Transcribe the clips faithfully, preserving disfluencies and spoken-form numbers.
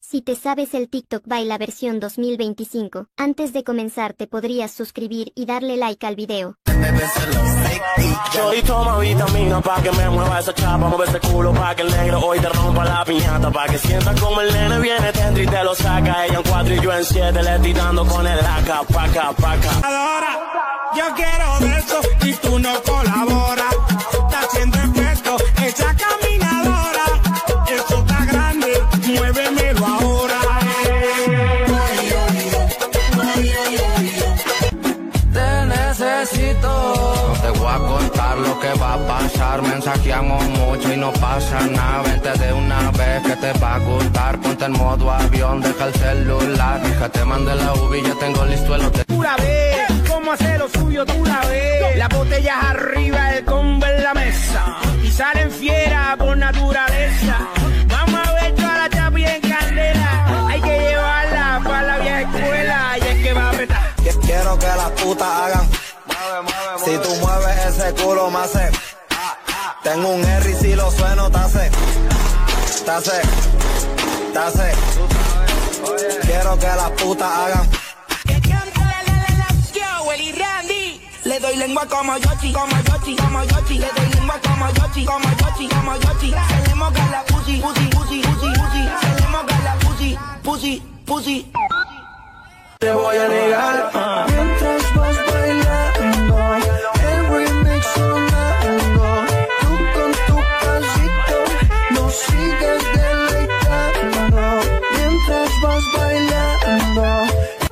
Si te sabes el TikTok Baila versión dos mil veinticinco, antes de comenzar te podrías suscribir y darle like al video. Yo y toma vitamina pa' que me mueva esa chapa, mueve ese culo pa' que el negro hoy te rompa la piñata, pa' que sienta como el nene viene dentro y te lo saca. Ella en cuatro y yo en siete, le estoy dando con el acá, pa' acá, pa' acá. Ahora, yo quiero de eso y tú no colaboras. Está haciendo efecto esa caminadora. Eso está grande, muévemelo ahora. Te necesito. No te voy a contar lo que va a pasar. Mensajeamos mucho y no pasa nada. Vente de una vez que te va a gustar. Ponte en modo avión, deja el celular. Hija, te mandé la U V y ya tengo listo el hotel. Tú la ves, cómo hace lo suyo, tú la ves. Las botellas arriba, el combo en la mesa. Y salen fiera por naturaleza. Vamos a ver toda la chapi en candela. Hay que llevarla para la vieja escuela. Y es que va a apretar. Quiero que las putas hagan. Si tú mueves ese culo, me hace. Tengo un R y si lo sueno, te hace. Te hace. Te hace. Quiero que las putas hagan. Le doy lengua como Yoshi, como Yoshi, como Yoshi. Le doy lengua como Yoshi, como Yoshi, como Yoshi. Se le moja la pussy, pussy, pussy, pussy, pussy. Se le moja la pussy, pussy, pussy. Te voy a negar. Uh. Mientras vas bailando, el remix sonando. Tú con tu pasito nos sigues deleitando. Mientras vas bailando.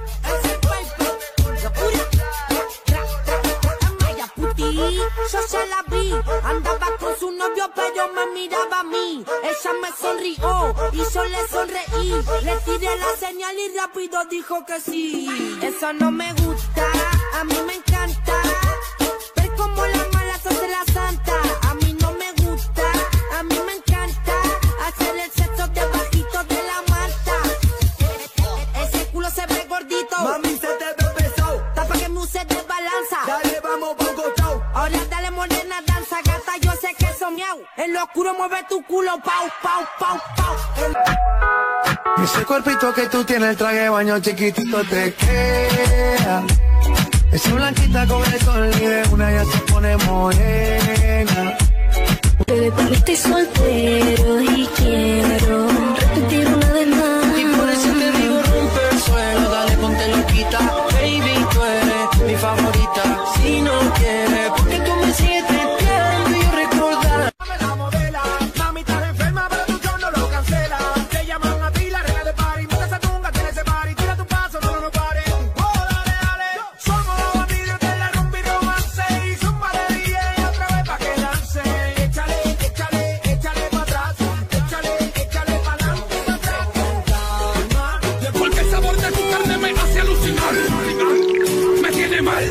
Yo se la vi, andaba con su novio pero me miraba a mí. Ella me sonrió y yo le sonreí. Le tiré la señal y rápido dijo que sí. Eso no me gusta, a mí me encanta. Ver como la mala se hace la santa. A mí no me gusta, a mí me encanta. Hacer el sexo debajito de la manta. Ese culo se ve gordito. Mami, se te ve pesado. Tapa que me use de balanza. Dale, vamos, Bogotá. Ahora dale morena, danza, gata, yo sé que eso miau. En lo oscuro mueve tu culo, pau, pau, pau, pau. Ese cuerpito que tú tienes, el traje de baño chiquitito te queda. Esa blanquita con el sol y de una ya se pone morena. Bebé, porque estoy soltero y quiero repetir una vez más. Y por eso te digo rompe el suelo, dale ponte loquita. Baby, tú eres mi favorita. Si no quieres, porque tú me sigues testeando y yo recordar. La modela, mami estás enferma pero tu show no lo cancela. Te llaman a ti la reina de party. Mientras se tunga tiene ese party. Tira tu paso, no, no, no pare. Oh, dale, dale. Somos los bandidos de la rumba y romance. Y zumba de D J otra vez pa' que lance. Échale, échale, échale pa' atrás. Échale, échale pa' adelante, pa' atrás. Con calma. Porque el sabor de tu carne me hace alucinar. Me tiene mal.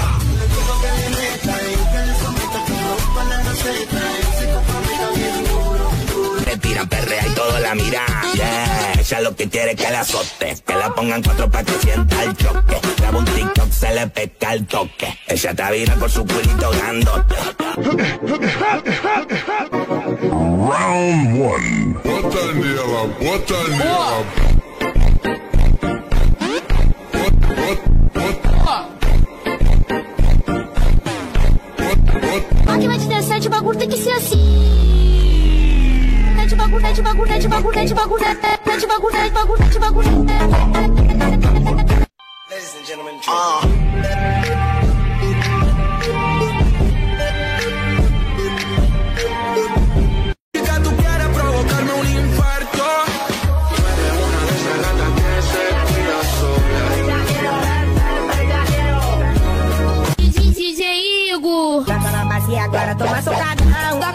Te tiran perrea y todo la mira. Yeah, ella lo que quiere es que la azote. Que la pongan cuatro pa' que sienta el choque. Graba un TikTok, se le pesca el toque. Ella te vira por su culito grandote. Round one. Bota en nieva, bota en nieva. Aqui vai te dançar de bagulho, tem que ser assim. É de bagulho, é de bagulho, é de bagulho, é de bagulho, é de bagulho, é de bagulho, é de bagulho. Ladies and gentlemen, Uh. Tú quieres provocarme un infarto. Tú eres una de esas gatas que se cuida sola. D J Igor. Gata na base e agora toma socadão.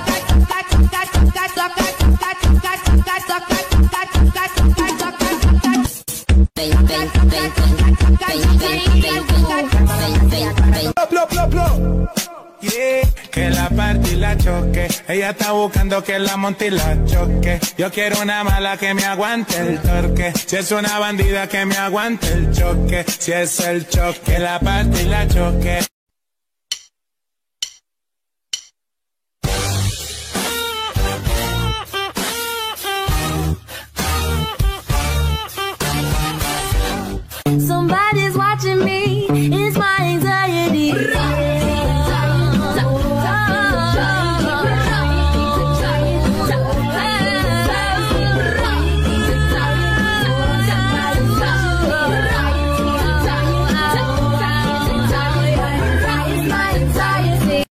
Vem, vem, vem, vem, vem, vem, vem, vem, vem. Plop, plop, plop. Yeah, que la parte y la choque. Ella está buscando que la monte y la choque. Yo quiero una mala que me aguante el torque. Si es una bandida que me aguante el choque. Si es el choque, la parte y la choque.